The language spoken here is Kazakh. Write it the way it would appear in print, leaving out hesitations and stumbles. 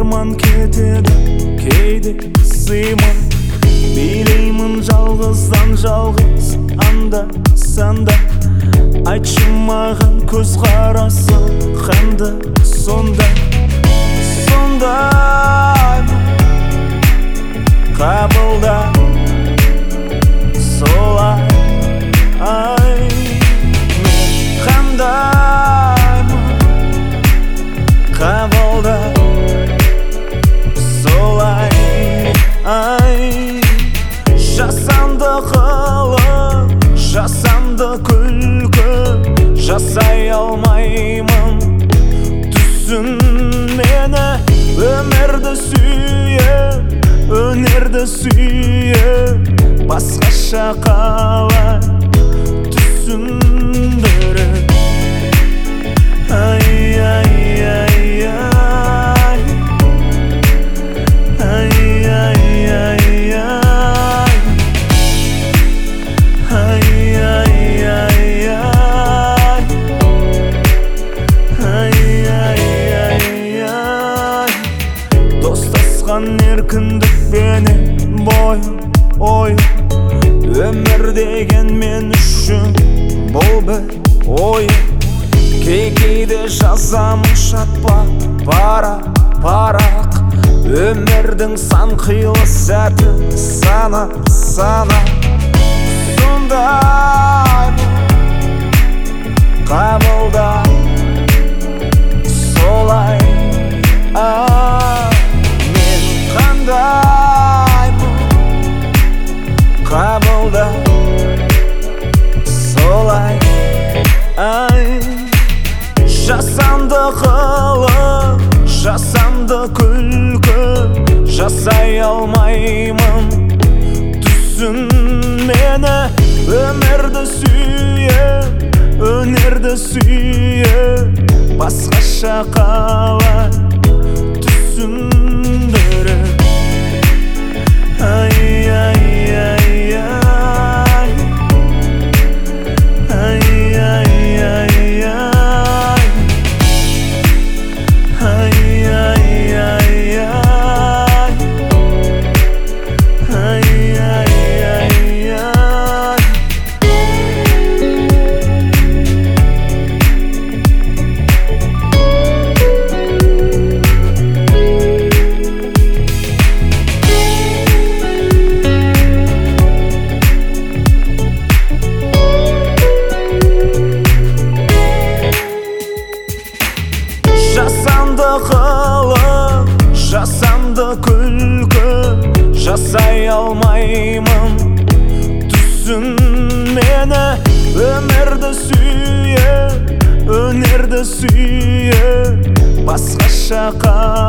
арман кетеді кейде сыймай. Билеймін жалғыздан жалғыз анда санда. Айтшы маған көзқарасы қандай сондай. Сондай қабылда солай. Мен қандаймын қабылда солай. Жасанды қылық, жасанды күлкі жасай алмаймын. Түсін мені, өмірді сүйе, өнерді сүйе, басқаша қалай түсіндіріп. Достасқан еркіндікпенен бойым ойым. Өмір деген мен үшін бұл бір ойым. Кейде жазамын шатпақ парақ. Өмірдің сан қилы сәті санап. Сондаймын қабылда солай. Мен қандаймын қабылда солай. Жасанды қылық, жасанды күлкі жасай алмаймын. Түсін мені, өмірді сүйе, өнерді сүйе, басқаша қалай түсіндіріп. Жасанды қылық, жасанды күлкі жасай алмаймын. Түсін мені, өмірді сүйе, өнерді сүйе, басқаша